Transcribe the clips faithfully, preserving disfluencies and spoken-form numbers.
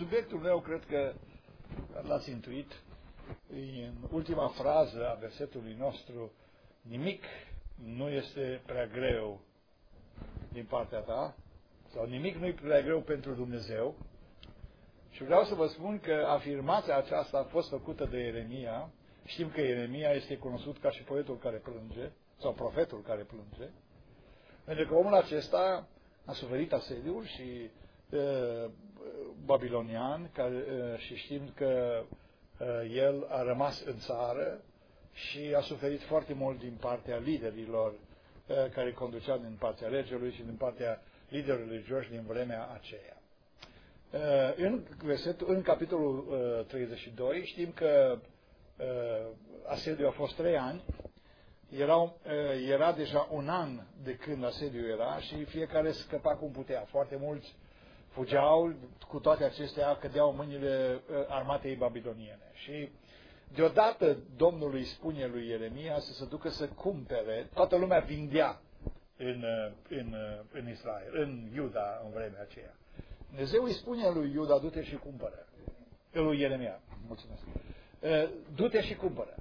Subiectul meu, cred că l-ați intuit, în ultima frază a versetului nostru: nimic nu este prea greu din partea ta, sau nimic nu e prea greu pentru Dumnezeu. Și vreau să vă spun că afirmația aceasta a fost făcută de Ieremia. Știm că Ieremia este cunoscut ca și poetul care plânge, sau profetul care plânge, pentru că omul acesta a suferit asediul și uh, babilonian, care, uh, și știm că uh, el a rămas în țară și a suferit foarte mult din partea liderilor uh, care conduceau din partea regelui și din partea liderilor religioși din vremea aceea. Uh, în, versetul, în capitolul uh, treizeci și doi știm că uh, asediul a fost trei ani. Erau, era deja un an de când asediul era și fiecare scăpa cum putea. Foarte mulți fugeau, cu toate acestea cădeau în mâinile armatei babiloniene. Și deodată Domnul îi spune lui Ieremia să se ducă să cumpere, toată lumea vindea în, în, în Israel, în Iuda în vremea aceea. Dumnezeu îi spune lui Iuda: du-te și cumpără. Lui Ieremia, mulțumesc. Du-te și cumpără.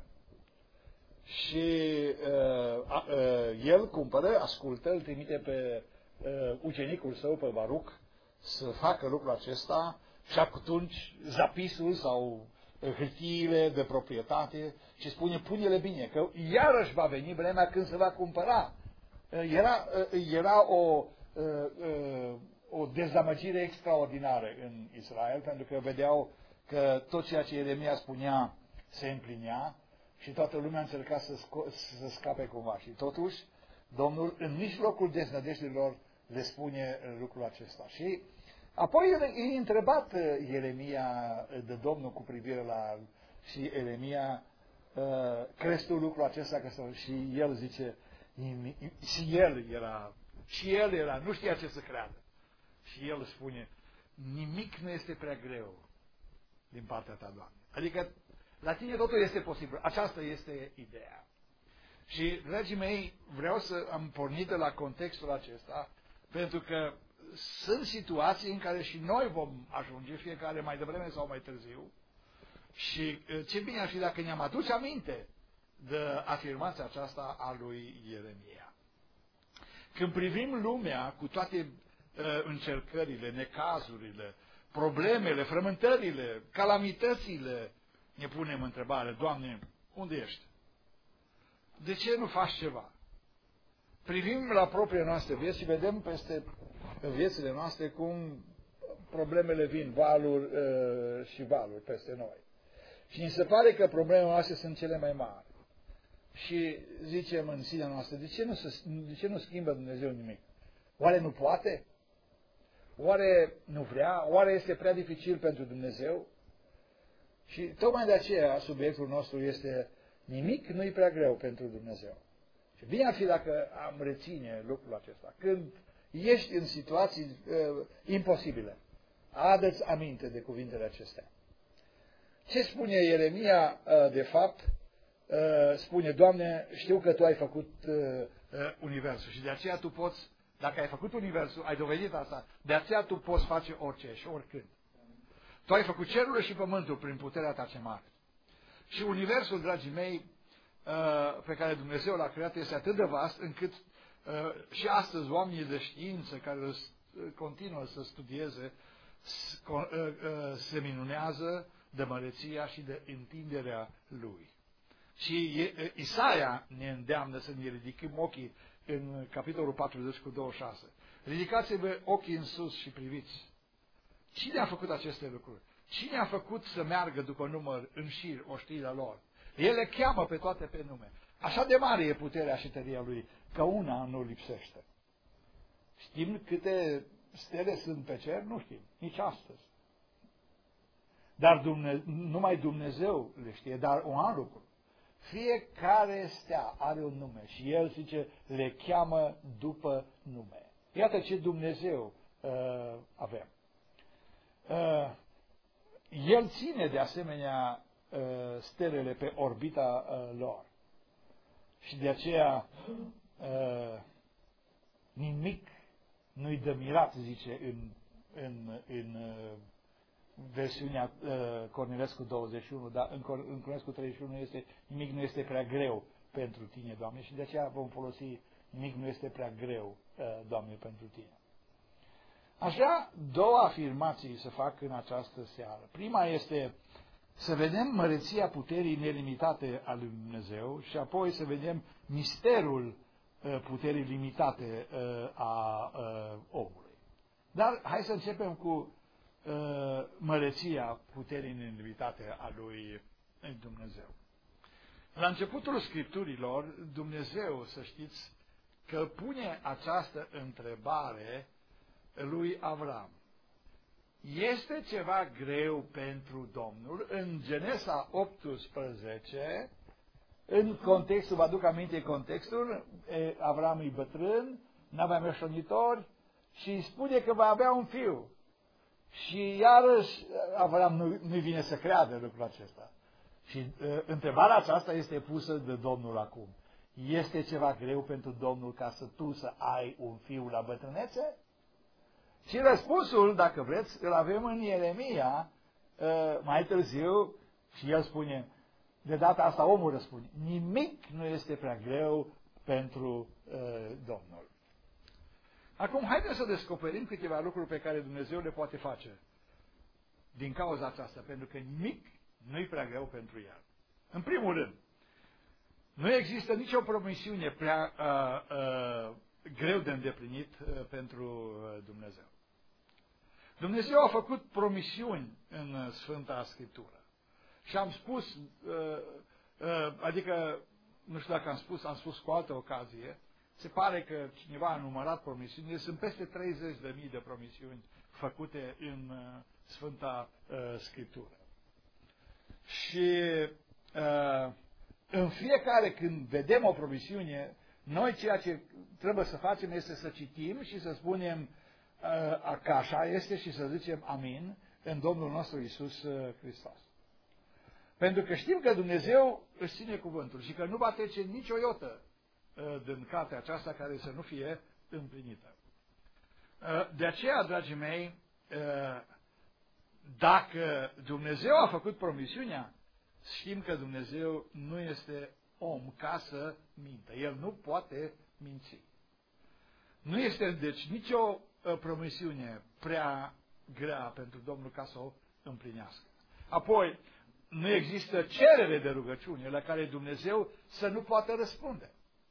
Și uh, uh, el cumpără, ascultă, îl trimite pe uh, ucenicul său, pe Baruc, să facă lucrul acesta și atunci zapisul sau hârtiile de proprietate și spune: pune-le bine, că iarăși va veni vremea când se va cumpăra. Uh, era, uh, era o, uh, uh, o dezamăgire extraordinară în Israel, pentru că vedeau că tot ceea ce Ieremia spunea se împlinea. Și toată lumea încerca să, să scape cumva. Și totuși, Domnul, în mijlocul deznădejdilor, le spune lucrul acesta. Și apoi e întrebat Ieremia de Domnul cu privire la... Și Ieremia: crezi tu lucrul acesta? Că și el zice, și el era, și el era, nu știa ce să creadă. Și el spune: nimic nu este prea greu din partea ta, Doamne. Adică, la tine totul este posibil. Aceasta este ideea. Și, dragii mei, vreau să am pornit de la contextul acesta, pentru că sunt situații în care și noi vom ajunge, fiecare mai devreme sau mai târziu, și ce bine ar fi dacă ne-am aduce aminte de afirmația aceasta a lui Ieremia. Când privim lumea cu toate uh, încercările, necazurile, problemele, frământările, calamitățile, ne punem întrebare: Doamne, unde ești? De ce nu faci ceva? Privim la propria noastră vieți și vedem peste viețile noastre cum problemele vin, valuri uh, și valuri peste noi. Și ni se pare că problemele noastre sunt cele mai mari. Și zicem în sinea noastră: de ce nu, se, de ce nu schimbă Dumnezeu nimic? Oare nu poate? Oare nu vrea? Oare este prea dificil pentru Dumnezeu? Și tocmai de aceea subiectul nostru este: nimic nu-i prea greu pentru Dumnezeu. Și bine ar fi dacă am reține lucrul acesta. Când ești în situații uh, imposibile, adă-ți aminte de cuvintele acestea. Ce spune Ieremia, uh, de fapt? Uh, spune: Doamne, știu că Tu ai făcut uh, uh, universul și de aceea Tu poți, dacă ai făcut universul, ai dovedit asta, de aceea Tu poți face orice și oricând. Tu ai făcut cerul și pământul prin puterea Ta ce mare. Și universul, dragii mei, pe care Dumnezeu l-a creat este atât de vast încât și astăzi oamenii de știință care continuă să studieze se minunează de măreția și de întinderea lui. Și Isaia ne îndeamnă să ne ridicăm ochii în capitolul patruzeci cu douăzeci și șase. Ridicați-vă ochii în sus și priviți. Cine a făcut aceste lucruri? Cine a făcut să meargă după număr în șir oștirea lor? El le cheamă pe toate pe nume. Așa de mare e puterea și tăria lui, că una nu lipsește. Știm câte stele sunt pe cer? Nu știm, nici astăzi. Dar Dumne- numai Dumnezeu le știe, dar un alt lucru. Fiecare stea are un nume și El zice, le cheamă după nume. Iată ce Dumnezeu uh, avem. Uh, El ține de asemenea uh, stelele pe orbita uh, lor. Și de aceea uh, nimic nu-i de mirat, zice în, în, în uh, versiunea uh, Cornilescu douăzeci și unu, dar în, în Cornilescu treizeci și unu este nimic nu este prea greu pentru tine, Doamne, și de aceea vom folosi nimic nu este prea greu, uh, Doamne, pentru tine. Aș vrea două afirmații să fac în această seară. Prima este să vedem măreția puterii nelimitate a lui Dumnezeu și apoi să vedem misterul puterii limitate a omului. Dar hai să începem cu măreția puterii nelimitate a lui Dumnezeu. La începutul Scripturilor, Dumnezeu, să știți, că pune această întrebare lui Avram. Este ceva greu pentru Domnul? În Genesa optsprezece, în contextul, vă aduc aminte contextul, Avram e bătrân, n-avea moștenitori și îi spune că va avea un fiu. Și iarăși Avram nu, nu vine să creadă lucrul acesta. Și uh, întrebarea aceasta este pusă de Domnul acum. Este ceva greu pentru Domnul ca să tu să ai un fiu la bătrânețe? Și răspunsul, dacă vreți, îl avem în Ieremia uh, mai târziu și el spune, de data asta omul răspunde, nimic nu este prea greu pentru uh, Domnul. Acum, haideți să descoperim câteva lucruri pe care Dumnezeu le poate face din cauza aceasta, pentru că nimic nu e prea greu pentru El. În primul rând, nu există nicio promisiune prea uh, uh, greu de îndeplinit uh, pentru uh, Dumnezeu. Dumnezeu a făcut promisiuni în uh, Sfânta Scriptură. Și am spus, uh, uh, adică, nu știu dacă am spus, am spus cu altă ocazie, se pare că cineva a numărat promisiunile, sunt peste treizeci de mii de promisiuni făcute în uh, Sfânta uh, Scriptură. Și uh, în fiecare când vedem o promisiune, noi ceea ce trebuie să facem este să citim și să spunem uh, că așa este și să zicem amin în Domnul nostru Iisus uh, Hristos. Pentru că știm că Dumnezeu își ține cuvântul și că nu va trece nicio iotă uh, din cartea aceasta care să nu fie împlinită. Uh, de aceea, dragii mei, uh, dacă Dumnezeu a făcut promisiunea, știm că Dumnezeu nu este om ca să mintă. El nu poate minți. Nu este, deci, nicio uh, promisiune prea grea pentru Domnul ca să o împlinească. Apoi, nu există cerere de rugăciune la care Dumnezeu să nu poată răspunde.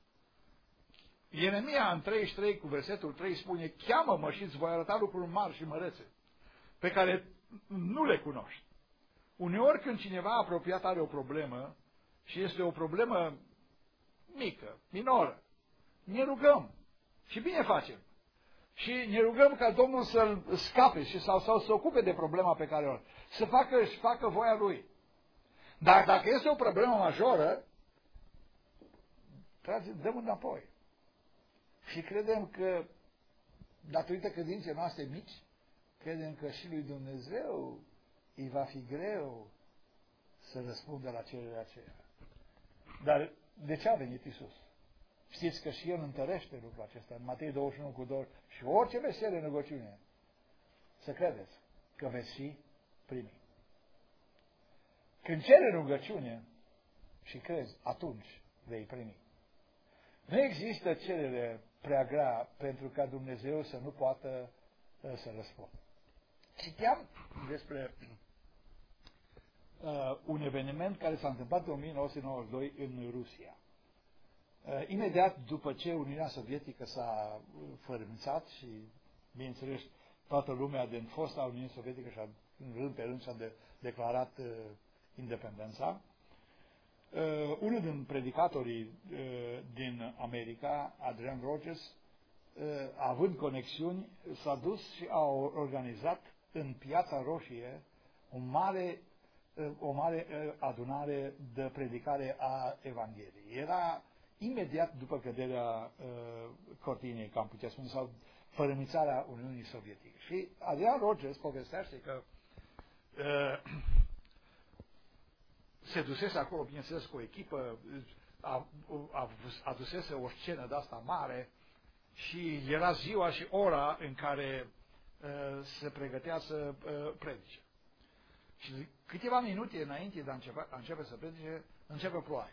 Ieremia în treizeci și trei cu versetul trei spune, cheamă-mă și îți voi arăta lucruri mari și mărețe, pe care nu le cunoști. Uneori când cineva apropiat are o problemă și este o problemă mică, minoră, ne rugăm și bine facem. Și ne rugăm ca Domnul să-l scape și sau, sau să ocupe de problema pe care o are. Să facă, să facă voia Lui. Dar dacă este o problemă majoră, trage, dăm înapoi. Și credem că, datorită credinței noastre mici, credem că și lui Dumnezeu îi va fi greu să răspundă la cererea aceea. Dar de ce a venit Iisus? Știți că și El întărește lucrul acesta în Matei douăzeci și unu cu doi și orice veți cere în rugăciune, să credeți că veți fi primi. Când cere rugăciune și crezi, atunci vei primi. Nu există cerere prea grea pentru ca Dumnezeu să nu poată să răspundă. Citeam despre uh, un eveniment care s-a întâmplat în o mie nouă sute nouăzeci și doi în Rusia. Uh, imediat după ce Uniunea Sovietică s-a fărâmițat și, bineînțeles, toată lumea din fosta Uniune Sovietică și-a, în rând pe rând și-a de, declarat uh, independența, uh, unul din predicatorii uh, din America, Adrian Rogers, uh, având conexiuni, s-a dus și a organizat în Piața Roșie o mare, uh, o mare uh, adunare de predicare a Evangheliei. Era imediat după căderea uh, cortinei, ca am putea spune, sau fărâmițarea Uniunii Sovietice. Și Adrian Rogers povestește că uh, se dusese acolo, bineînțeles, cu o echipă, a, a, adusese o scenă de asta mare și era ziua și ora în care uh, se pregătea să uh, predice. Și câteva minute înainte de a începe, a începe să predice, începe ploaie.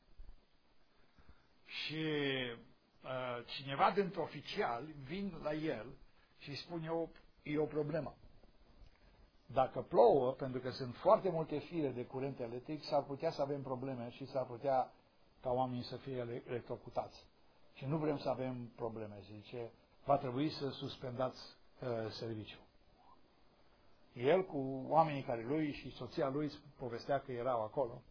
Și uh, cineva dintre oficiali vin la el și îi spune, o, e o problemă. Dacă plouă, pentru că sunt foarte multe fire de curent electric, s-ar putea să avem probleme și s-ar putea ca oamenii să fie electrocutați. Și nu vrem să avem probleme, zice, va trebui să suspendați uh, serviciul. El cu oamenii care lui și soția lui povestea că erau acolo,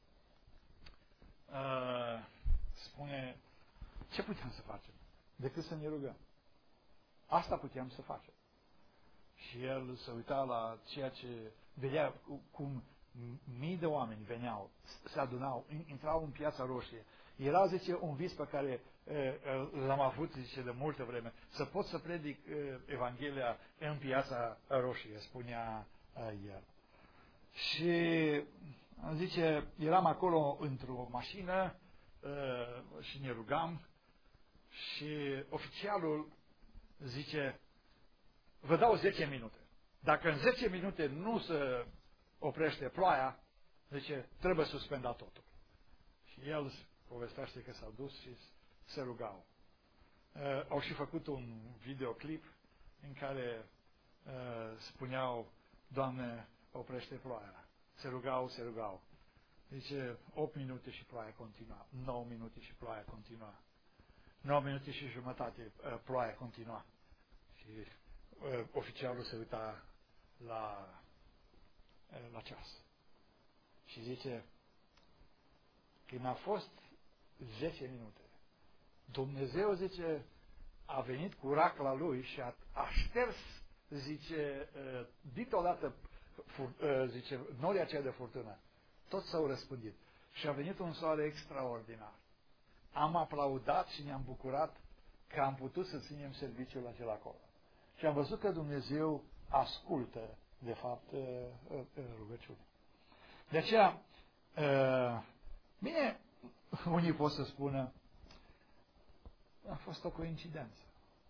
uh, spune, ce putem să facem? Decât să ne rugăm. Asta puteam să facem. Și el se uita la ceea ce vedea cum mii de oameni veneau, se adunau, intrau în Piața Roșie. Era, zice, un vis pe care l-am avut, zice, de multă vreme, să pot să predic Evanghelia în Piața Roșie, spunea el. Și, zice, eram acolo într-o mașină și ne rugam și oficialul zice, vă dau zece minute. Dacă în zece minute nu se oprește ploaia, zice, trebuie suspendat totul. Și el povestește că s-au dus și se rugau. Uh, au și făcut un videoclip în care uh, spuneau, Doamne, oprește ploaia. Se rugau, se rugau. Zice, opt minute și ploaia continua. nouă minute și ploaia continua. nouă minute și jumătate uh, ploaia continua. Și uh, oficialul se uita la, uh, la ceas. Și zice, când a fost zece minute, Dumnezeu, zice, a venit cu racla lui și a, a șters, zice, uh, dintr-o dată, fur, uh, zice, norii aceia de furtună. Toți s-au răspândit. Și a venit un soare extraordinar. Am aplaudat și ne-am bucurat că am putut să ținem serviciul acela acolo. Și am văzut că Dumnezeu ascultă, de fapt, rugăciunea. De aceea, bine, unii pot să spună, a fost o coincidență.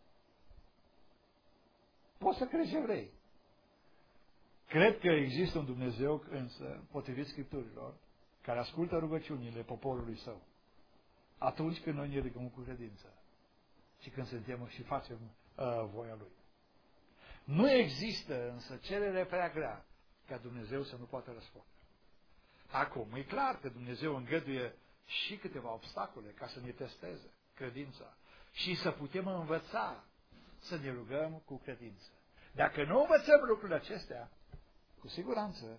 Poți să crezi ce vrei. Cred că există un Dumnezeu, însă, potrivit Scripturilor, care ascultă rugăciunile poporului său. Atunci când noi ne rugăm cu credință și când suntem și facem uh, voia Lui. Nu există însă cerere prea grea ca Dumnezeu să nu poată răspunde. Acum, e clar că Dumnezeu îngăduie și câteva obstacole ca să ne testeze credința și să putem învăța să ne rugăm cu credință. Dacă nu învățăm lucrurile acestea, cu siguranță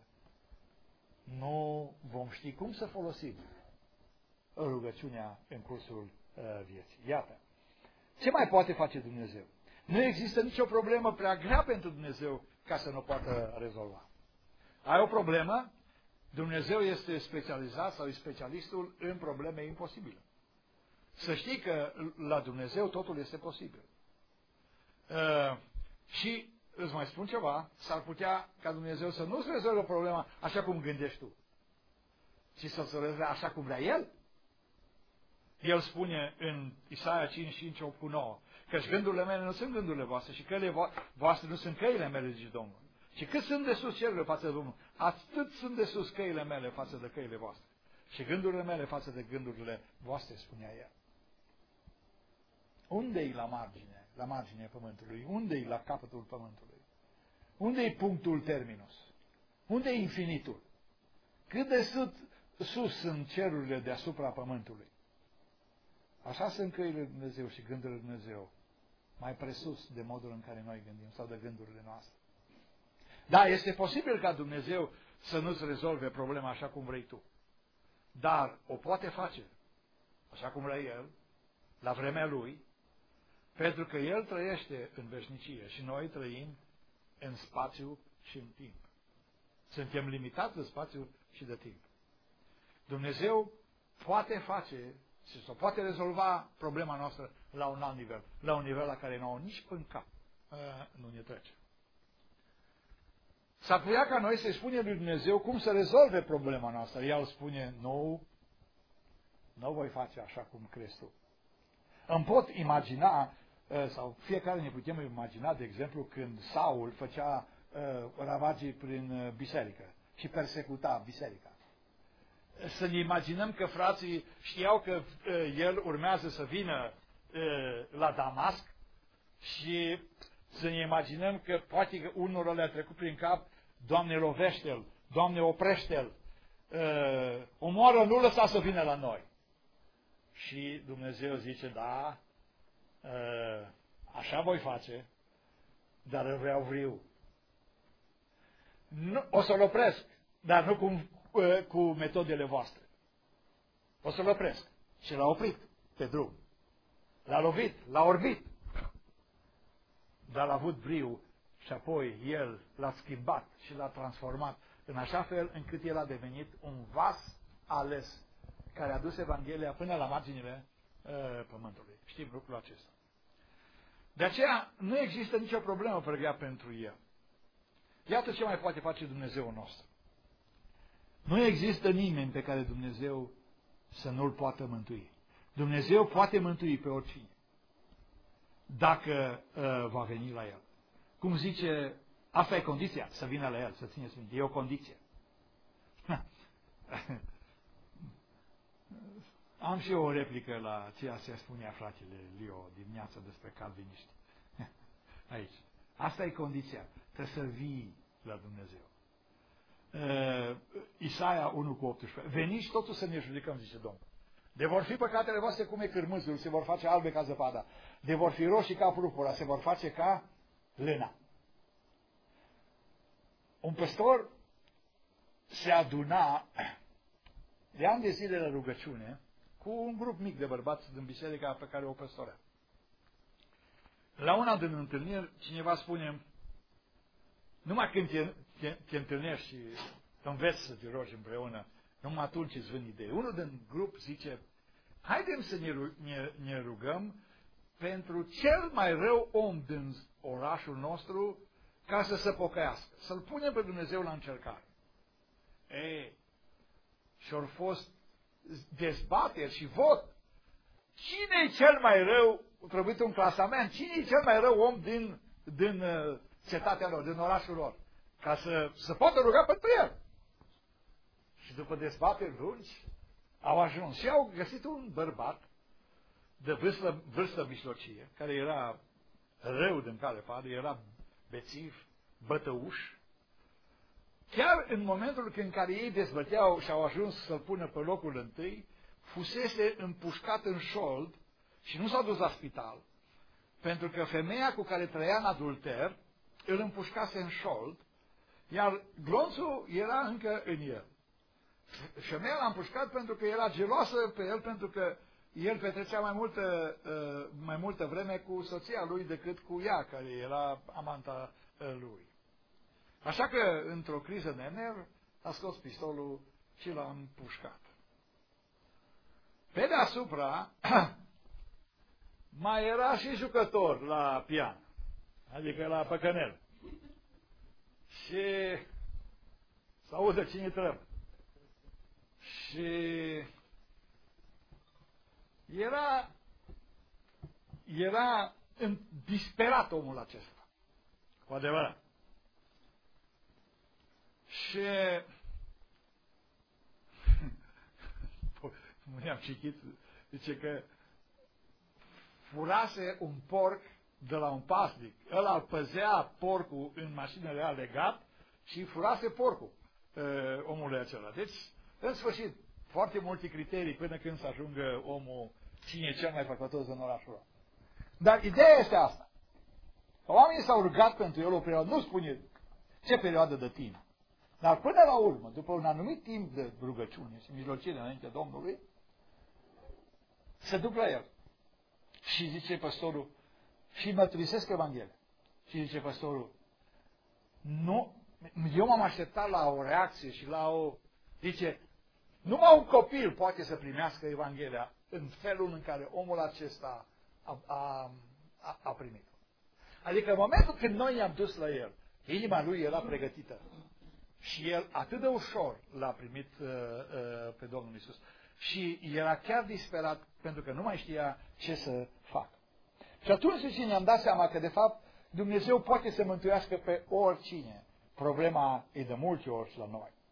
nu vom ști cum să folosim rugăciunea în cursul uh, vieții. Iată. Ce mai poate face Dumnezeu? Nu există nicio problemă prea grea pentru Dumnezeu ca să nu poată rezolva. Ai o problemă? Dumnezeu este specializat sau e specialistul în probleme imposibile. Să știi că la Dumnezeu totul este posibil. Uh, și îți mai spun ceva, s-ar putea ca Dumnezeu să nu-ți rezolve problema așa cum gândești tu, ci să-ți rezolve așa cum vrea El. El spune în Isaia cinci, cinci, opt cu nouă, căci gândurile mele nu sunt gândurile voastre și căile voastre nu sunt căile mele, zice Domnul. Și cât sunt de sus cerurile față de Domnul, atât sunt de sus căile mele față de căile voastre. Și gândurile mele față de gândurile voastre, spunea El. Unde-i la margine, la marginea pământului? Unde-i la capătul pământului? Unde-i punctul terminus? Unde-i infinitul? Cât de sus, sus sunt cerurile deasupra pământului? Așa sunt căile lui Dumnezeu și gândurile lui Dumnezeu, mai presus de modul în care noi gândim sau de gândurile noastre. Da, este posibil ca Dumnezeu să nu-ți rezolve problema așa cum vrei tu, dar o poate face așa cum vrea El, la vremea Lui, pentru că El trăiește în veșnicie și noi trăim în spațiu și în timp. Suntem limitați de spațiu și de timp. Dumnezeu poate face și să poate rezolva problema noastră la un alt nivel, la un nivel la care nouă nici în cap nu ne trece. S-ar putea ca noi să-i spunem lui Dumnezeu cum să rezolve problema noastră. El spune, nu, nu voi face așa cum crezi tu. Îmi pot imagina, sau fiecare ne putem imagina, de exemplu, când Saul făcea ravagii prin biserică și persecuta biserica. Să ne imaginăm că frații știau că uh, el urmează să vină uh, la Damasc și să ne imaginăm că poate că unul le-a trecut prin cap, Doamne, lovește-l, Doamne, oprește-l, uh, omoară, nu lăsa să vină la noi. Și Dumnezeu zice, da, uh, așa voi face, dar îl vreau viu. Nu, o să-l opresc, dar nu cu, uh, cu metodele voastre. O să-l opresc. Și l-a oprit pe drum. L-a lovit, l-a orbit. Dar l-a avut briu și apoi el l-a schimbat și l-a transformat în așa fel încât el a devenit un vas ales care a dus Evanghelia până la marginile uh, pământului. Știm lucrul acesta. De aceea nu există nicio problemă pregătea pentru el. Iată ce mai poate face Dumnezeul nostru. Nu există nimeni pe care Dumnezeu să nu-l poată mântui. Dumnezeu poate mântui pe oricine, dacă uh, va veni la el. Cum zice, asta e condiția, să vină la el, să țineți minte. E o condiție. Am și eu o replică la ceea ce spunea fratele Leo dimineața despre calviniști. Aici. Asta e condiția. Trebuie să vii la Dumnezeu. Uh, Isaia unu cu optsprezece. Veniți totul să ne judecăm, zice Domnul. De vor fi păcatele voastre cum e cârmâzul, se vor face albe ca zăpada. De vor fi roșii ca purpura, se vor face ca lână. Un păstor se aduna de ani de zile la rugăciune cu un grup mic de bărbați din biserica pe care o păstorea. La una din întâlniri, cineva spune, numai când te, te, te întâlnești și înveți să te rogi împreună, numai atunci îți vin idei. Unul din grup zice, haidem să ne, ne, ne rugăm pentru cel mai rău om din orașul nostru ca să se pocăiască. Să-l punem pe Dumnezeu la încercare. Ei, și-au fost dezbateri și vot. Cine e cel mai rău, trebuie un clasament, cine e cel mai rău om din, din uh, cetatea lor, din orașul lor, ca să se poată ruga pentru el. Și după dezbateri lungi, au ajuns și au găsit un bărbat de vârstă, vârstă mijlocie, care era rău din care pare, era bețiv, bătăuș. Chiar în momentul în care ei dezbăteau și au ajuns să-l pună pe locul întâi, fusese împușcat în șold și nu s-a dus la spital, pentru că femeia cu care trăia în adulter îl împușcase în șold, iar glonțul era încă în el. Femeia l-a împușcat pentru că era geloasă pe el, pentru că el petrecea mai multă, mai multă vreme cu soția lui decât cu ea, care era amanta lui. Așa că, într-o criză de nervi, a scos pistolul și l-a împușcat. Pe deasupra, mai era și jucător la pian, adică la păcănel. Și s-auză cine trebuie. Și era, era disperat omul acesta, cu adevărat. Și am citit, zice că furase un porc de la un pasnic. Ăla îl păzea porcul în mașină, le-a legat și furase porcul uh, omului acela. Deci, în sfârșit, foarte multe criterii până când să ajungă omul cine e cel mai păcătos în orașul ăla. Dar ideea este asta. Oamenii s-au rugat pentru el o perioadă, nu spune ce perioadă de timp. Dar până la urmă, după un anumit timp de rugăciune și mijlocire înainte Domnului, se duc la el. Și zice păstorul, și mărturisesc Evanghelia. Și zice păstorul, nu, eu m-am așteptat la o reacție și la o, zice, numai un copil poate să primească Evanghelia în felul în care omul acesta a, a, a, a primit-o. Adică în momentul când noi i-am dus la el, inima lui era pregătită. Și el atât de ușor l-a primit uh, uh, pe Domnul Iisus. Și era chiar disperat pentru că nu mai știa ce să facă. Și atunci și ne-am dat seama că de fapt Dumnezeu poate să mântuiască pe oricine. Problema e de multe ori la noi.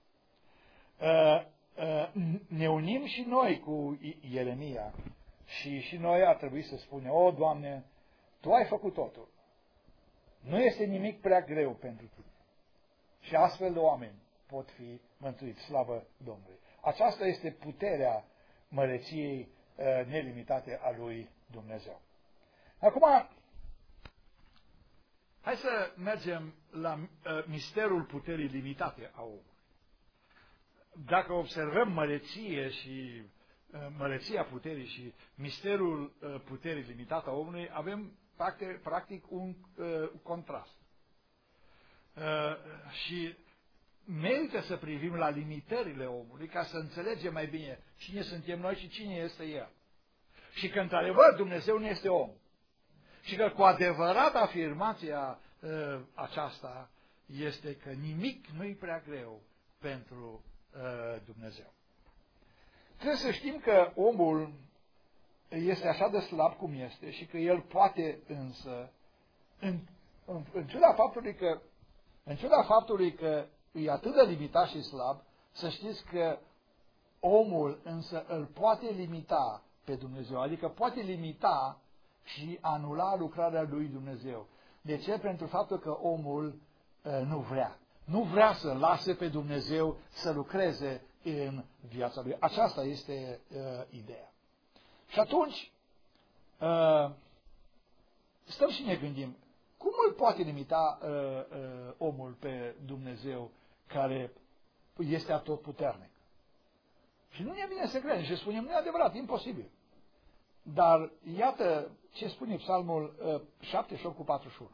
uh, uh, ne unim și noi cu Ieremia și și noi ar trebui să spunem, o, Doamne, Tu ai făcut totul. Nu este nimic prea greu pentru Tine. Și astfel de oameni pot fi mântuiți, slavă Domnului. Aceasta este puterea măreției uh, nelimitate a lui Dumnezeu. Acum, hai să mergem la uh, misterul puterii limitate a omului. Dacă observăm măreție și uh, măreția puterii și misterul uh, puterii limitate a omului, avem practic, practic un uh, contrast. Uh, și merită să privim la limitările omului ca să înțelegem mai bine cine suntem noi și cine este El. Și că, într-adevăr, Dumnezeu nu este om. Și că, cu adevărat, afirmația uh, aceasta este că nimic nu-i prea greu pentru uh, Dumnezeu. Trebuie să știm că omul este așa de slab cum este și că el poate însă, în, în, în ciuda faptului că, în ciuda faptului că e atât de limitat și slab, să știți că omul însă îl poate limita pe Dumnezeu, adică poate limita și anula lucrarea lui Dumnezeu. De ce? Pentru faptul că omul uh, nu vrea. Nu vrea să lase pe Dumnezeu să lucreze în viața lui. Aceasta este uh, ideea. Și atunci, uh, stăm și ne gândim, cum îl poate limita uh, uh, omul pe Dumnezeu care este atotputernic? Și nu ne vine să credem și spunem, nu e adevărat, imposibil. Dar iată ce spune Psalmul uh, șaptezeci și opt cu patruzeci și unu.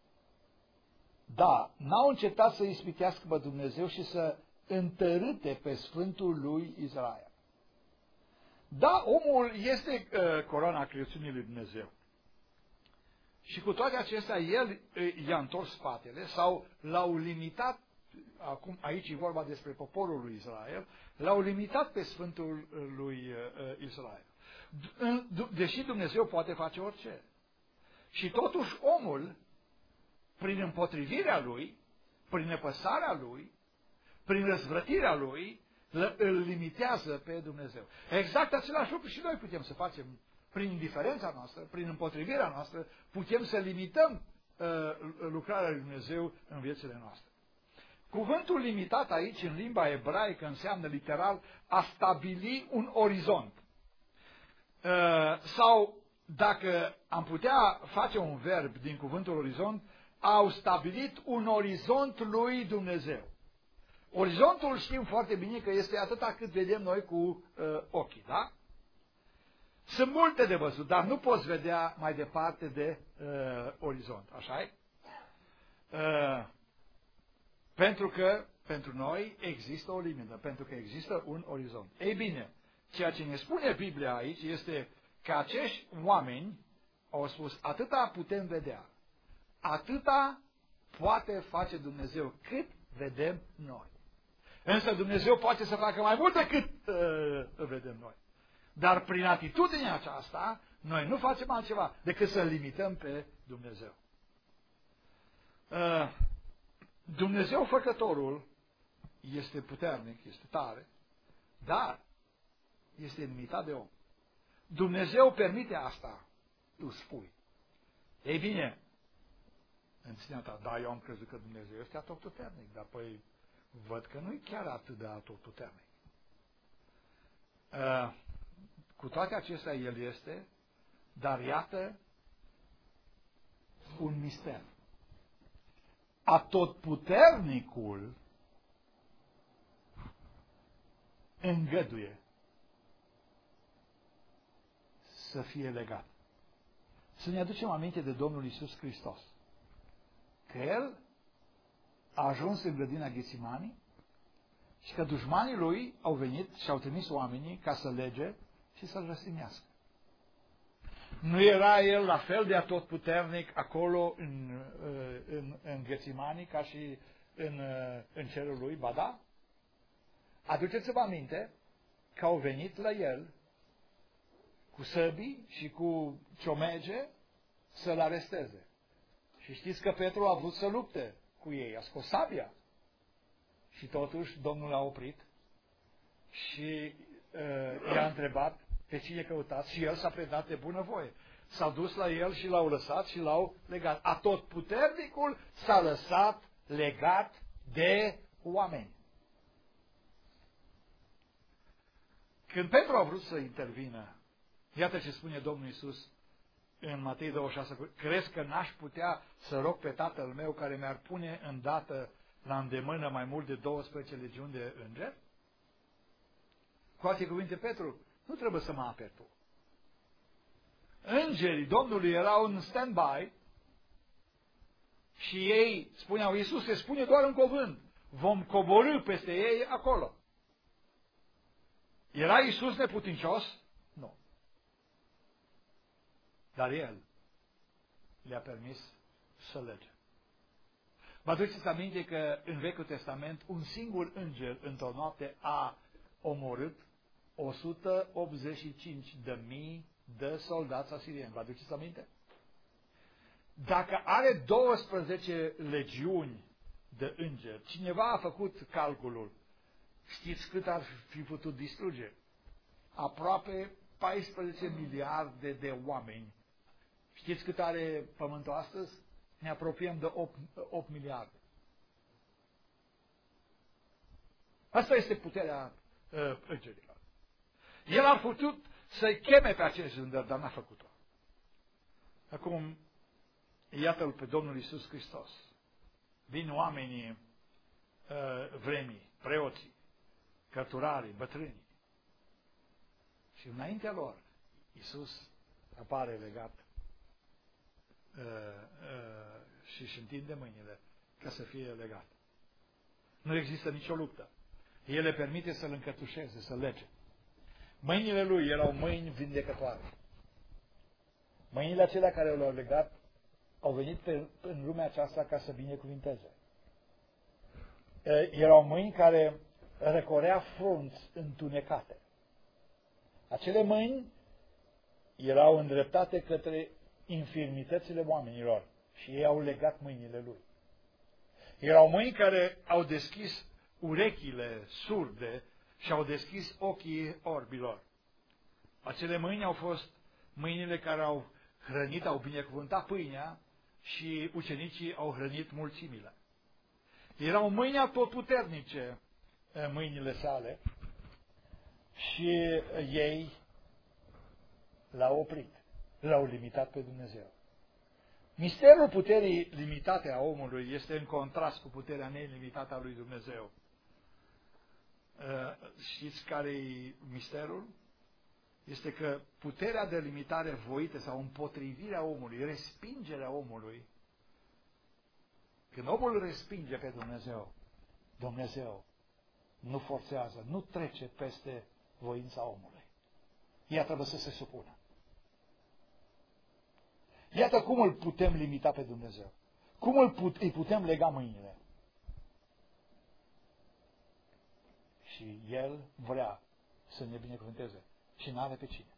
Da, n-au încetat să ispitească pe Dumnezeu și să întărâte pe Sfântul lui Israel. Da, omul este uh, coroana creațiunii lui Dumnezeu. Și cu toate acestea, el uh, i-a întors spatele sau l-au limitat, acum aici e vorba despre poporul lui Israel, l-au limitat pe Sfântul lui uh, Israel. Deși Dumnezeu poate face orice. Și totuși omul, prin împotrivirea lui, prin nepăsarea lui, prin răzvrătirea lui, îl limitează pe Dumnezeu. Exact același lucru și noi putem să facem prin indiferența noastră, prin împotrivirea noastră, putem să limităm uh, lucrarea lui Dumnezeu în viețile noastre. Cuvântul limitat aici, în limba ebraică, înseamnă literal a stabili un orizont. Uh, sau, dacă am putea face un verb din cuvântul orizont, au stabilit un orizont lui Dumnezeu. Orizontul știm foarte bine că este atâta cât vedem noi cu uh, ochii, da? Sunt multe de văzut, dar nu poți vedea mai departe de uh, orizont, așa-i? Uh, pentru că pentru noi există o limită, pentru că există un orizont. Ei bine, ceea ce ne spune Biblia aici este că acești oameni au spus, atâta putem vedea, atâta poate face Dumnezeu cât vedem noi. Însă Dumnezeu poate să facă mai mult decât uh, vedem noi. Dar prin atitudinea aceasta, noi nu facem altceva decât să limităm pe Dumnezeu. Uh, Dumnezeu Făcătorul este puternic, este tare, dar este limitat de om. Dumnezeu permite asta, tu spui. Ei bine, în sinea ta, da, eu am crezut că Dumnezeu este atotputernic, dar apoi văd că nu e chiar atât de atotputernic. Uh, cu toate acestea, El este, dar iată un mister. Atotputernicul îngăduie să fie legat. Să ne aducem aminte de Domnul Iisus Hristos. Că El a ajuns în grădina Ghețimani și că dușmanii lui au venit și au trimis oamenii ca să lege și să-l răstignească. Nu era El la fel de atotputernic acolo în, în, în Ghețimani ca și în, în cerul lui? Ba da. Aduceți-vă aminte că au venit la El cu săbii și cu ciomege să-l aresteze. Și știți că Petru a vrut să lupte cu ei, a scos sabia. Și totuși Domnul a oprit și uh, i-a întrebat pe cine căutați și el s-a predat de bunăvoie. S-au dus la el și l-au lăsat și l-au legat. Atotputernicul s-a lăsat legat de oameni. Când Petru a vrut să intervină, iată ce spune Domnul Iisus în Matei douăzeci și șase, crezi că n-aș putea să rog pe Tatăl meu care mi-ar pune îndată la îndemână mai mult de douăsprezece legiuni de îngeri? Cu alte cuvinte, Petru, nu trebuie să mă aperi tu. Îngerii Domnului erau în stand-by și ei spuneau, Iisus se spune doar un cuvânt, vom coborî peste ei acolo. Era Iisus neputincios? Nu. Dar El le-a permis să lege. Vă aduceți aminte că în Vechiul Testament un singur înger într-o noapte a omorât o sută optzeci și cinci de mii de soldați asirieni. Vă aduceți aminte? Dacă are douăsprezece legiuni de îngeri, cineva a făcut calculul, știți cât ar fi putut distruge? Aproape paisprezece miliarde de oameni. Știți cât are pământul astăzi? Ne apropiem de opt miliarde. Asta este puterea uh, îngerilor. El ar putut să-i cheme pe acești îngeri, dar n-a făcut-o. Acum, iată-l pe Domnul Iisus Hristos. Vin oamenii uh, vremii, preoții, cărturarii, bătrânii. Și înaintea lor, Iisus apare legat uh, uh, și își întinde mâinile ca să fie legat. Nu există nicio luptă. El le permite să-l încătușeze, să lege. Mâinile lui erau mâini vindecătoare. Mâinile acelea care l-au legat au venit pe, în lumea aceasta ca să binecuvinteze. Erau mâini care răcorea frunți întunecate. Acele mâini erau îndreptate către infirmitățile oamenilor și ei au legat mâinile lui. Erau mâini care au deschis urechile surde și au deschis ochii orbilor. Acele mâini au fost mâinile care au hrănit, au binecuvântat pâinea și ucenicii au hrănit mulțimile. Erau mâini atotputernice mâinile sale și ei l-au oprit, l-au limitat pe Dumnezeu. Misterul puterii limitate a omului este în contrast cu puterea nelimitată a lui Dumnezeu. Știți care e misterul? Este că puterea de limitare voită sau împotrivirea omului, respingerea omului, când omul respinge pe Dumnezeu, Dumnezeu nu forțează, nu trece peste voința omului. Ea trebuie să se supună. Iată cum îl putem limita pe Dumnezeu. Cum îl put, îi putem lega mâinile. Și El vrea să ne binecuvânteze. Și n-are pe cine.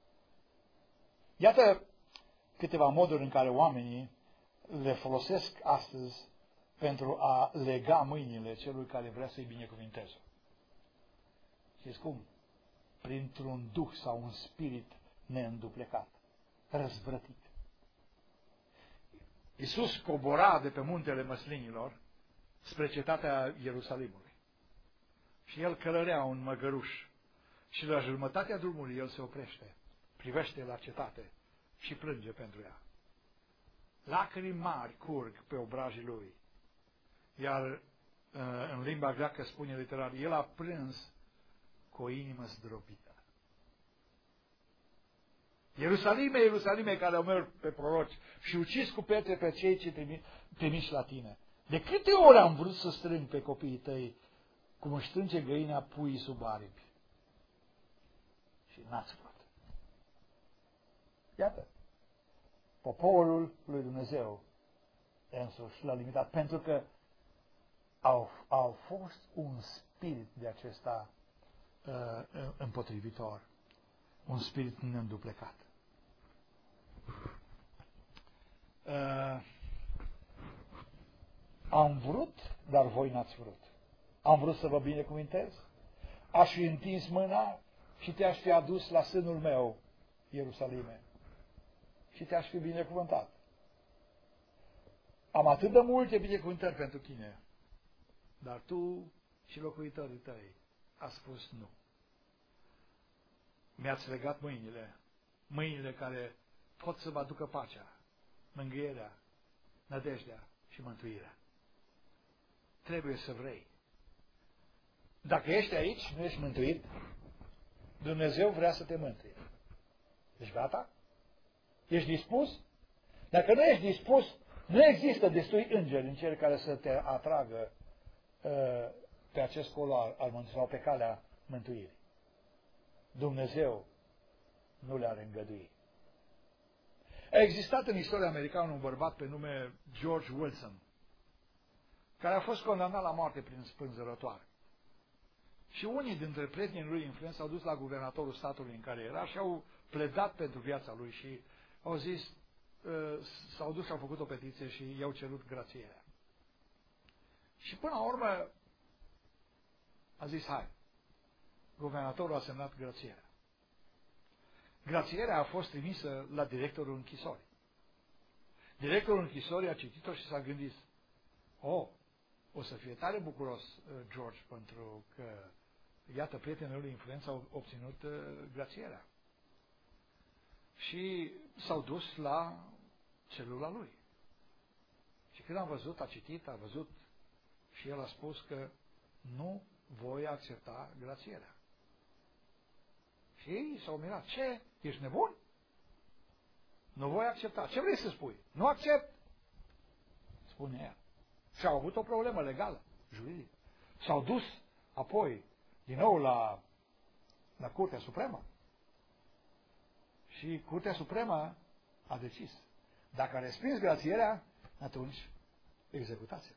Iată câteva moduri în care oamenii le folosesc astăzi pentru a lega mâinile celui care vrea să-i binecuvânteze. Știți cum? Printr-un duh sau un spirit neînduplecat, răzvrătit. Iisus cobora de pe muntele măslinilor spre cetatea Ierusalimului. Și el călărea un măgăruș. Și la jumătatea drumului el se oprește, privește la cetate și plânge pentru ea. Lacrimi mari curg pe obrajii lui. Iar în limba greacă spune literar, el a plâns cu o inimă zdrobită. Ierusalime, Ierusalime, care au mers pe proroci și ucis cu pietre pe cei ce trimiși la tine. De câte ori am vrut să strâng pe copiii tăi, cum își strânge găina puii sub aripi. Și n-ați vrut. Iată, poporul lui Dumnezeu însuși l-a limitat, pentru că au, au fost un spirit de acesta uh, împotrivitor, un spirit neînduplecat. Uh, am vrut, dar voi n-ați vrut. Am vrut să vă binecuvintez, aș fi întins mâna și te-aș fi adus la sânul meu, Ierusalime, și te-aș fi binecuvântat. Am atât de multe binecuvântări pentru tine, dar tu și locuitorii tăi a spus nu. Mi-ați legat mâinile, mâinile care pot să vă aducă pacea, mângâierea, nădejdea și mântuirea. Trebuie să vrei. Dacă ești aici, nu ești mântuit, Dumnezeu vrea să te mântuie. Ești gata? Ești dispus? Dacă nu ești dispus, nu există destui îngeri în cer care să te atragă uh, pe acest colar al mântuirii sau pe calea mântuirii. Dumnezeu nu le-ar îngădui. A existat în istoria americană un bărbat pe nume George Wilson, care a fost condamnat la moarte prin spânzărătoare. Și unii dintre prietenii lui influenți s-au dus la guvernatorul statului în care era și au pledat pentru viața lui și au zis, s-au dus și au făcut o petiție și i-au cerut grațierea. Și până la urmă a zis, hai, guvernatorul a semnat grațierea. Grațierea a fost trimisă la directorul închisorii. Directorul închisorii a citit-o și s-a gândit, oh, o să fie tare bucuros George pentru că, iată, prietenii lui influență au obținut grațierea. Și s-au dus la celula lui. Și când am văzut, a citit, a văzut și el a spus că nu voi accepta grațierea. Și ei s-au mirat. Ce? Ești nebun? Nu voi accepta. Ce vrei să spui? Nu accept. Spune el. Și au avut o problemă legală, juridică. S-au dus apoi din nou la, la Curtea Supremă. Și Curtea Supremă a decis. Dacă a respins grațierea, atunci executați-o.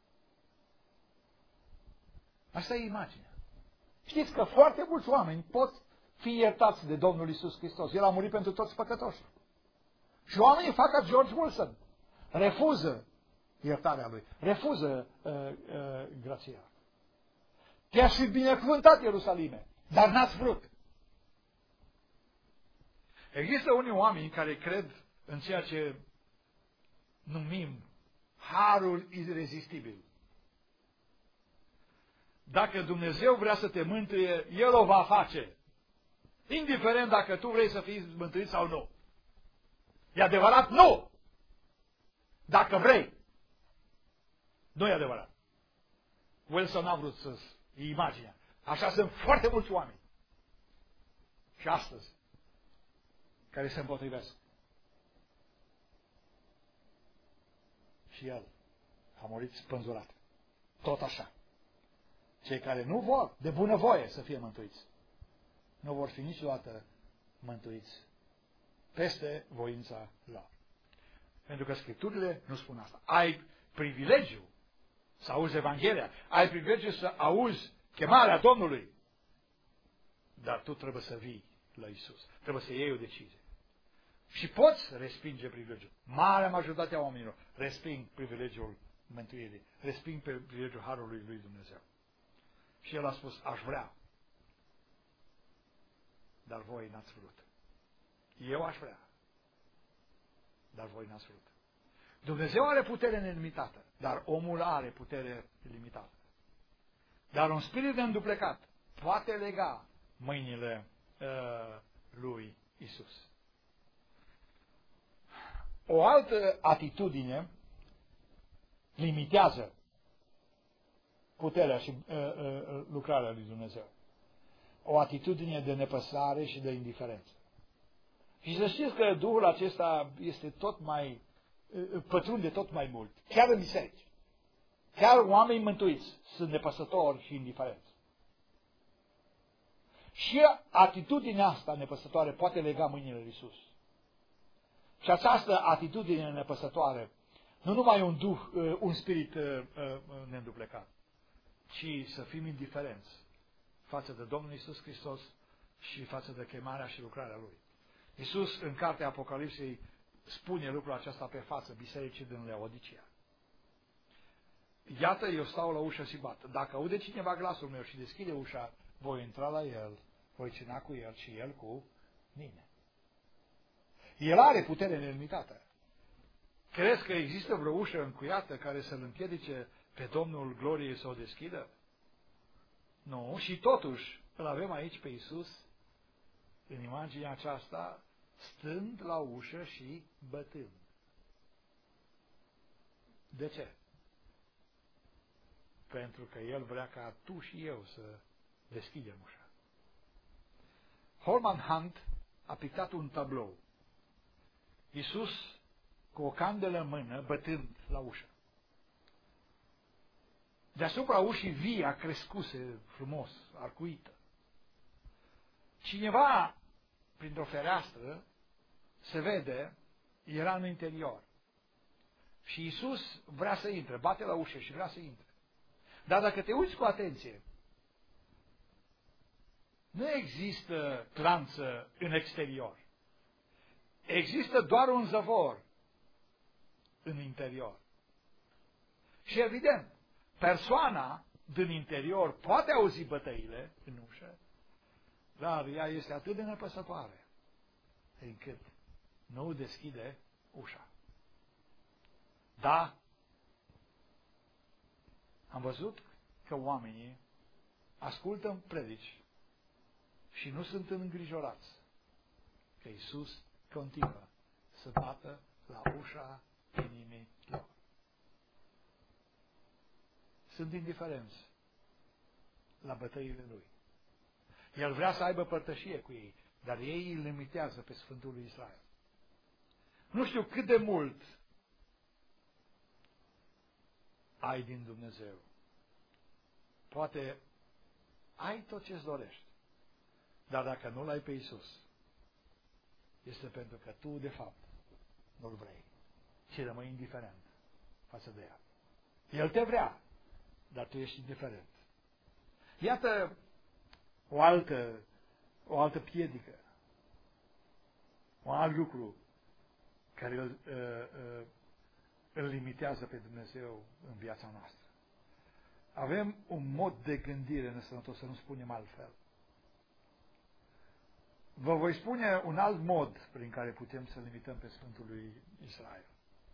Asta e imaginea. Știți că foarte mulți oameni pot fi iertați de Domnul Iisus Hristos. El a murit pentru toți păcătoșii. Și oamenii fac ca George Wilson. Refuză iertarea lui. Refuză uh, uh, grația. Te-aș fi binecuvântat, Ierusalime, dar n-ați vrut. Există unii oameni care cred în ceea ce numim harul irezistibil. Dacă Dumnezeu vrea să te mântuie, El o va face. Indiferent dacă tu vrei să fii mântuit sau nu. E adevărat? Nu! Dacă vrei. Nu e adevărat. Wilson n-a vrut să-ți imaginea. Așa sunt foarte mulți oameni. Și astăzi. Care se împotrivesc. Și el a murit spânzurat. Tot așa. Cei care nu vor de bunăvoie să fie mântuiți, nu vor fi niciodată mântuiți peste voința lor. Pentru că Scripturile nu spun asta. Ai privilegiu să auzi Evanghelia, ai privilegiu să auzi chemarea Domnului, dar tu trebuie să vii la Iisus. Trebuie să iei o decizie. Și poți respinge privilegiul. Marea majoritate a oamenilor resping privilegiul mântuirii, resping privilegiul harului lui Dumnezeu. Și el a spus, aș vrea, dar voi n-ați vrut. Eu aș vrea, dar voi n-ați vrut. Dumnezeu are putere nelimitată, dar omul are putere limitată. Dar un spirit de înduplecat poate lega mâinile uh, lui Isus. O altă atitudine limitează puterea și uh, uh, lucrarea lui Dumnezeu. O atitudine de nepăsare și de indiferență. Și să știți că Duhul acesta este tot mai, uh, pătrunde tot mai mult. Chiar în biserici. Chiar oamenii mântuiți sunt nepăsători și indiferenți. Și atitudinea asta nepăsătoare poate lega mâinile lui Iisus. Și această atitudine nepăsătoare nu numai un duh, un spirit neînduplecat, ci să fim indiferenți față de Domnul Iisus Hristos și față de chemarea și lucrarea Lui. Iisus, în cartea Apocalipsei, spune lucrul acesta pe față bisericii din Laodicea. Iată, eu stau la ușă și bat. Dacă aude cineva glasul meu și deschide ușa, voi intra la El, voi cina cu El și El cu mine. El are putere nelimitată. Crezi că există vreo ușă încuiată care să-L împiedice pe Domnul Gloriei să o deschidă? Nu, și totuși îl avem aici pe Iisus, în imaginea aceasta, stând la ușă și bătând. De ce? Pentru că El vrea ca tu și eu să deschidem ușa. Holman Hunt a pictat un tablou. Iisus cu o candelă în mână, bătând la ușă. Deasupra ușii vii a crescuse frumos, arcuită. Cineva, printr-o fereastră, se vede, era în interior. Și Iisus vrea să intre, bate la ușă și vrea să intre. Dar dacă te uiți cu atenție, nu există clanță în exterior. Există doar un zăvor în interior. Și evident, persoana din interior poate auzi bătăile în ușă, dar ea este atât de nepăsătoare încât nu deschide ușa. Da, am văzut că oamenii ascultă în predici și nu sunt îngrijorați că Iisus continuă să bată la ușa inimii lor. Sunt indiferenți la bătăile Lui. El vrea să aibă părtășie cu ei, dar ei îl limitează pe Sfântul lui Israel. Nu știu cât de mult ai din Dumnezeu. Poate ai tot ce-ți dorești, dar dacă nu-L ai pe Iisus, este pentru că tu, de fapt, nu-L vrei și rămâi indiferent față de El. El te vrea, dar tu ești indiferent. Iată o altă, o altă piedică, un alt lucru care îl, uh, uh, îl limitează pe Dumnezeu în viața noastră. Avem un mod de gândire nesănătos, să nu spunem altfel. Vă voi spune un alt mod prin care putem să limităm pe Sfântul lui Israel.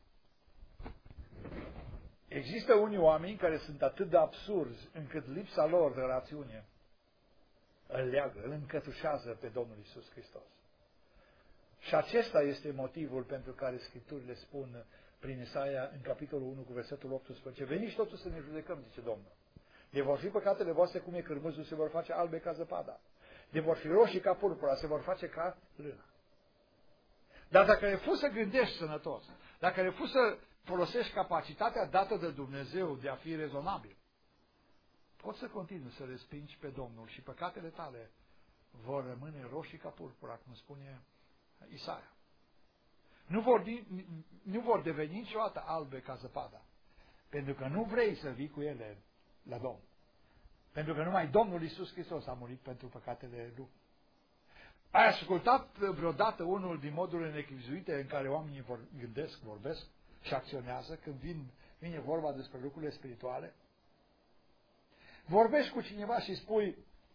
Există unii oameni care sunt atât de absurzi încât lipsa lor de rațiune îl leagă, îl încătușează pe Domnul Iisus Hristos. Și acesta este motivul pentru care Scripturile spun prin Isaia, în capitolul unu, cu versetul optsprezece, veniți totuși să ne judecăm, zice Domnul. De vor fi păcatele voastre cum e cârmâzul, se vor face albe ca zăpada. De vor fi roșii ca purpura, se vor face ca lână. Dar dacă refuzi să gândești sănătos, dacă refuzi să folosești capacitatea dată de Dumnezeu de a fi rezonabil, poți să continui să respingi pe Domnul și păcatele tale vor rămâne roșii ca purpura, cum spune Isaia. Nu vor, nu vor deveni niciodată albe ca zăpada, pentru că nu vrei să vii cu ele la Domnul. Pentru că numai Domnul Iisus Hristos a murit pentru păcatele lui. Ai ascultat vreodată unul din modurile nechizuite în care oamenii vor, gândesc, vorbesc și acționează când vin, vine vorba despre lucrurile spirituale? Vorbești cu cineva și spui,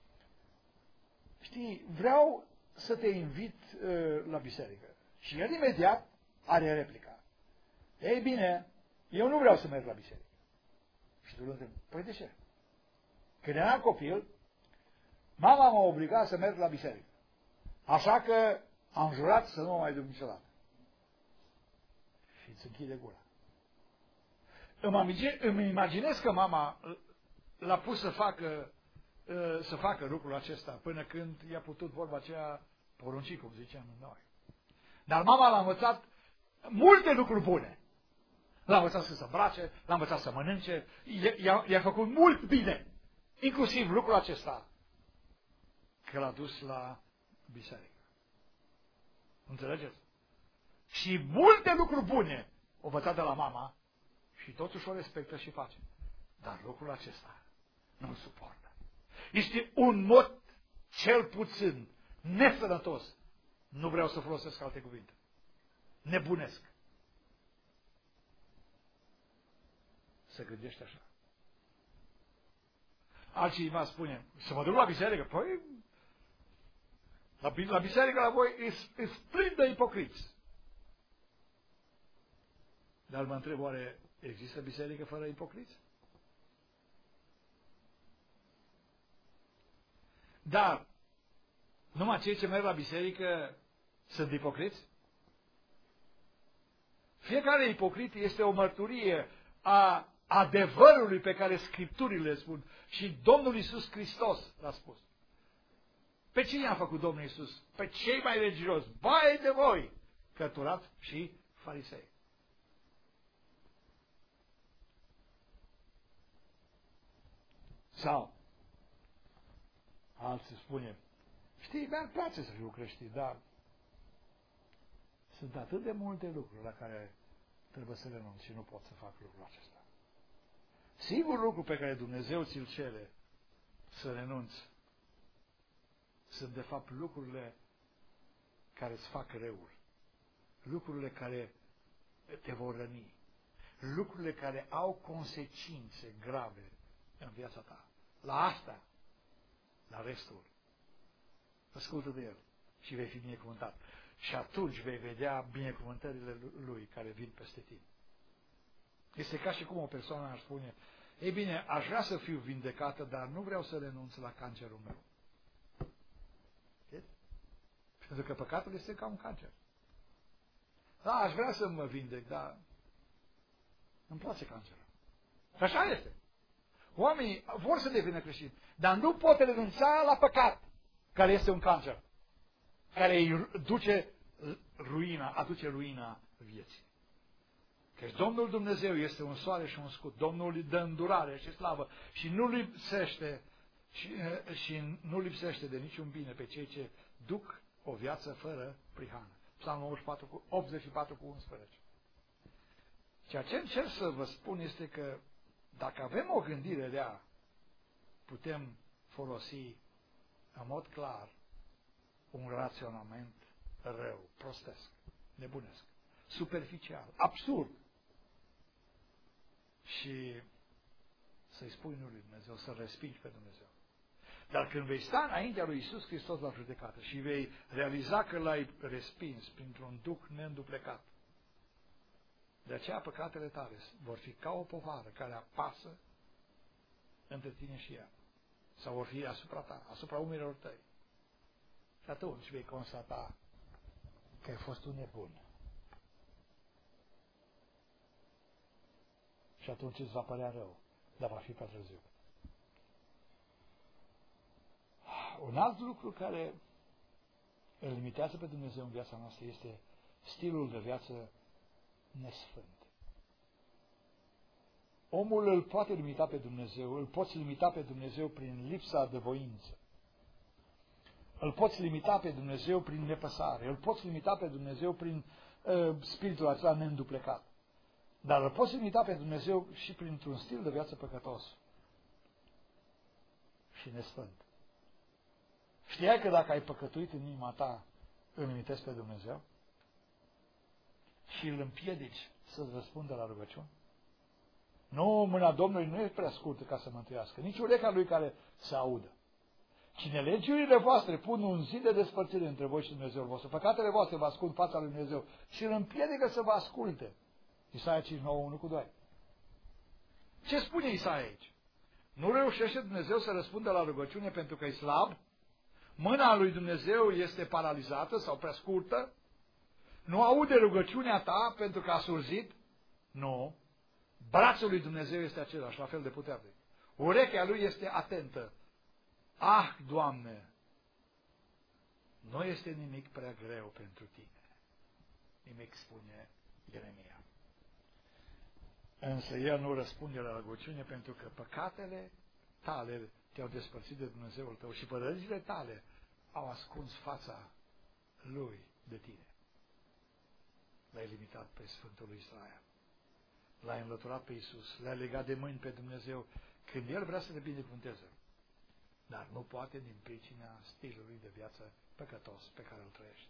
știi, vreau să te invit uh, la biserică. Și el imediat are replica. Ei bine, eu nu vreau să merg la biserică. Și tu îl întrebi, păi de ce? Când eram copil, mama m-a obligat să merg la biserică. Așa că am jurat să nu mă mai duc niciodată. Și îți închide gura. Îmi imaginez că mama l-a pus să facă, să facă lucrul acesta până când i-a putut vorba aceea porunci, cum ziceam noi. Dar mama l-a învățat multe lucruri bune. L-a învățat să se îmbrace, l-a învățat să mănânce, i-a, i-a făcut mult bine. Inclusiv lucrul acesta, că l-a dus la biserică. Înțelegeți? Și multe lucruri bune o învățat de la mama și totuși o respectă și face. Dar lucrul acesta nu îl suportă. Este un mod cel puțin nesănătos. Nu vreau să folosesc alte cuvinte. Nebunesc. Să gândești așa. Altcineva spune, să mă duc la biserică? Păi, la, la biserică la voi e plin de ipocriți. Dar mă întreb, oare există biserică fără ipocriți? Dar, numai cei ce merg la biserică sunt ipocriți? Fiecare ipocrit este o mărturie a adevărului pe care Scripturile spun. Și Domnul Iisus Hristos l-a spus. Pe cine a făcut Domnul Iisus? Pe cei mai religioși. Baie de voi! Cărturați și farisei. Sau, alții spune, știi, mi-ar place să fiu creștin, dar sunt atât de multe lucruri la care trebuie să renunț și nu pot să fac lucrul acesta. Singurul lucru pe care Dumnezeu ți-l cere să renunți sunt de fapt lucrurile care îți fac răul, lucrurile care te vor răni, lucrurile care au consecințe grave în viața ta. La asta, la restul, ascultă de El și vei fi binecuvântat. Și atunci vei vedea binecuvântările Lui care vin peste tine. Este ca și cum o persoană ar spune, ei bine, aș vrea să fiu vindecată, dar nu vreau să renunț la cancerul meu. Pentru că păcatul este ca un cancer. Da, aș vrea să mă vindec, dar îmi place cancerul. Și așa este. Oamenii vor să devină creștini, dar nu pot renunța la păcat, care este un cancer, care îi duce ruina, aduce ruina vieții. Căci Domnul Dumnezeu este un soare și un scut. Domnul îi dă îndurare și slavă și nu lipsește și, și nu lipsește de niciun bine pe cei ce duc o viață fără prihană. Psalmul optzeci și patru cu unsprezece. Ceea ce încerc să vă spun este că dacă avem o gândire rea, putem folosi în mod clar un raționament rău, prostesc, nebunesc, superficial, absurd. Și să-i spui nu lui Dumnezeu, să-L respingi pe Dumnezeu. Dar când vei sta înaintea lui Iisus Hristos la judecată și vei realiza că L-ai respins printr-un duh neînduplecat, de aceea păcatele tale vor fi ca o povară care apasă între tine și ea. Sau vor fi asupra ta, asupra umerilor tăi. Și atunci vei constata că ai fost un nebun. Și atunci îți va părea rău, dar va fi prea târziu. Un alt lucru care îl limitează pe Dumnezeu în viața noastră este stilul de viață nesfânt. Omul îl poate limita pe Dumnezeu, îl poți limita pe Dumnezeu prin lipsa de voință. Îl poți limita pe Dumnezeu prin nepăsare, îl poți limita pe Dumnezeu prin uh, spiritul acela neînduplecat. Dar îl poți limita pe Dumnezeu și printr-un stil de viață păcătos și nesfânt. Știai că dacă ai păcătuit în inima ta, îl limitezi pe Dumnezeu? Și îl împiedici să-ți răspundă la rugăciuni? Nu, mâna Domnului nu e prea scurtă ca să mântuiască, nici urechea lui care să audă. Cine legiurile voastre pun un zid de despărțire între voi și Dumnezeul vostru, păcatele voastre vă ascund fața lui Dumnezeu și îl împiedică să vă asculte. Isaia cinci nouă, unu cu doi. Ce spune Isaia aici? Nu reușește Dumnezeu să răspundă la rugăciune pentru că e slab? Mâna lui Dumnezeu este paralizată sau prea scurtă? Nu aude rugăciunea ta pentru că a surzit? Nu. Brațul lui Dumnezeu este același, la fel de puternic. Urechea lui este atentă. Ah, Doamne, nu este nimic prea greu pentru tine. Nimic, spune Ieremia. Însă el nu răspunde la rugăciune pentru că păcatele tale te-au despărțit de Dumnezeul tău și pădările tale au ascuns fața lui de tine. L-ai limitat pe Sfântul lui Israel. L-ai înlăturat pe Iisus, l-ai legat de mâini pe Dumnezeu când El vrea să te binecuvânteze. Dar nu poate din pricina stilului de viață păcătos pe care îl trăiești.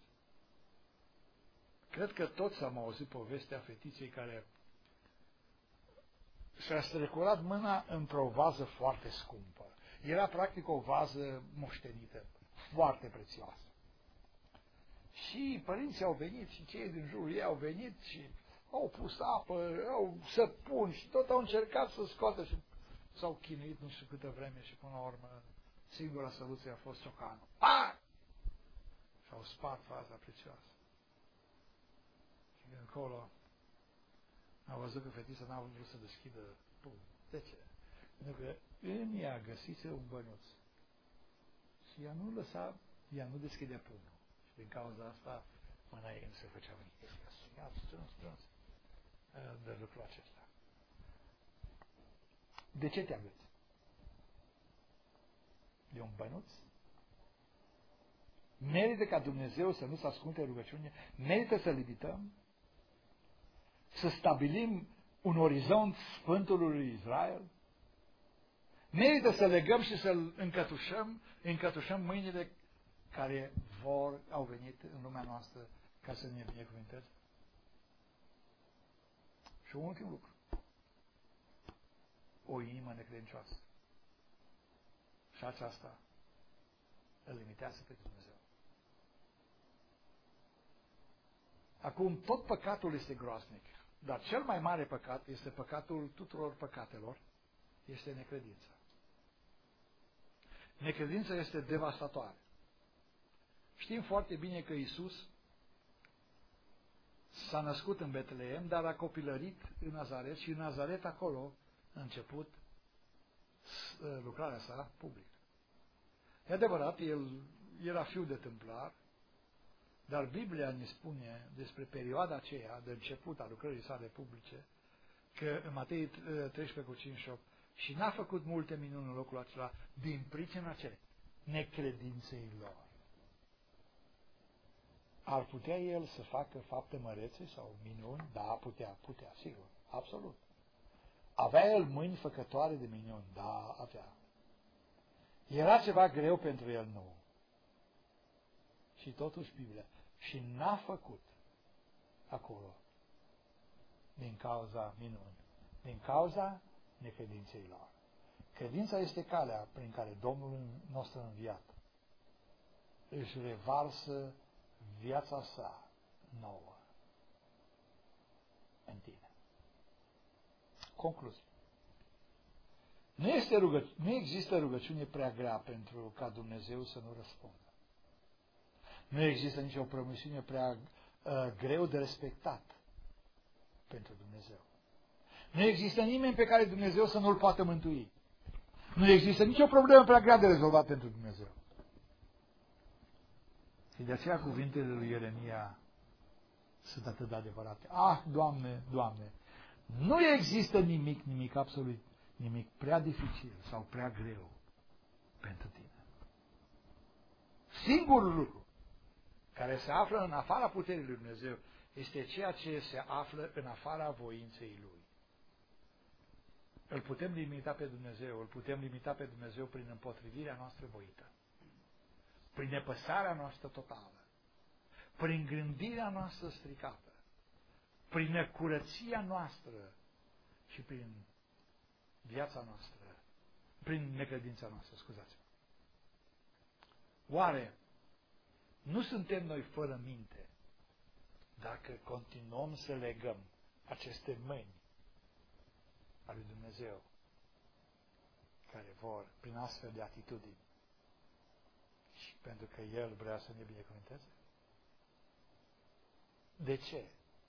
Cred că toți am auzit povestea fetiței care și-a strecurat mâna într-o vază foarte scumpă. Era practic o vază moștenită, foarte prețioasă. Și părinții au venit și cei din jurul ei au venit și au pus apă, au săpun și tot au încercat să scoată și s-au chinuit nu știu câtă vreme și până la urmă singura soluție a fost ciocanul. Pa! Și au spart vaza prețioasă. Și de acolo am văzut că fetița n-a vrut să deschidă pumnul. De ce? Pentru că în ea găsise un bănuț. Și ea nu lăsa, ea nu deschidea pumnul. Și din cauza asta, mâna ei nu se făcea nimic. Ea strâns, strâns de lucrul acesta. De ce te agăți? De un bănuț? Merită ca Dumnezeu să nu se asculte rugăciunea? Merită să limităm? Să stabilim un orizont Sfântului lui Israel? Merită să legăm și să-l încătușăm, încătușăm mâinile care vor, au venit în lumea noastră ca să ne binecuvânteze? Și un ultim lucru. O inimă necredincioasă. Și aceasta îl limitează pe Dumnezeu. Acum, tot păcatul este groaznic, dar cel mai mare păcat este păcatul tuturor păcatelor, este necredința. Necredința este devastatoare. Știm foarte bine că Iisus s-a născut în Betleem, dar a copilărit în Nazaret și în Nazaret acolo a început lucrarea sa publică. E adevărat, el era fiu de tâmplar, dar Biblia ne spune despre perioada aceea de început a lucrării sale publice, că în Matei treisprezece cu cincizeci și opt, și n-a făcut multe minuni în locul acela din pricina ce? Necredinței lor. Ar putea el să facă fapte mărețe sau minuni? Da, putea, putea, sigur, absolut. Avea el mâini făcătoare de minuni? Da, avea. Era ceva greu pentru el? Nu. Și totuși Biblia. Și n-a făcut acolo din cauza minuni, din cauza necredinței lor. Credința este calea prin care Domnul nostru înviat își revarsă viața sa nouă în tine. Concluzie. Nu, este rugă, nu există rugăciune prea grea pentru ca Dumnezeu să nu răspundă. Nu există nicio promisiune prea uh, greu de respectat pentru Dumnezeu. Nu există nimeni pe care Dumnezeu să nu-l poată mântui. Nu există nicio problemă prea grea de rezolvat pentru Dumnezeu. Și de aceea cuvintele lui Ieremia sunt atât de adevărate. Ah, Doamne, Doamne, nu există nimic, nimic, absolut nimic prea dificil sau prea greu pentru tine. Singurul lucru care se află în afara puterii lui Dumnezeu este ceea ce se află în afara voinței Lui. Îl putem limita pe Dumnezeu, îl putem limita pe Dumnezeu prin împotrivirea noastră voită, prin nepăsarea noastră totală, prin gândirea noastră stricată, prin necurăția noastră și prin viața noastră, prin necredința noastră, scuzați-mă. Oare nu suntem noi fără minte dacă continuăm să legăm aceste mâini ale lui Dumnezeu care vor prin astfel de atitudini și pentru că El vrea să ne binecuvânteze? De ce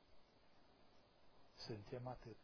suntem atât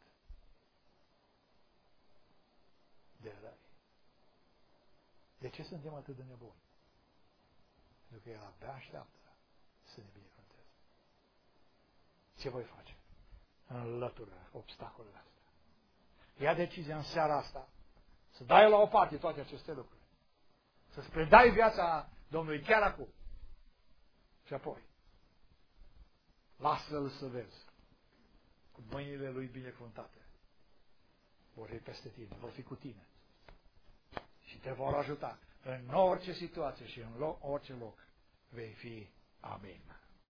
de răi? De ce suntem atât de nebuni? Pentru că El abia așteaptă să ne binecuvânteze. Ce voi face? Înlătură obstacolele astea. Ia decizia în seara asta să dai la o parte toate aceste lucruri. Să-ți predai viața Domnului chiar acum. Și apoi lasă-L să vezi cu mâinile Lui binecuvântate. Vor fi peste tine, vor fi cu tine. Și te vor ajuta în orice situație și în loc, orice loc vei fi. Amin.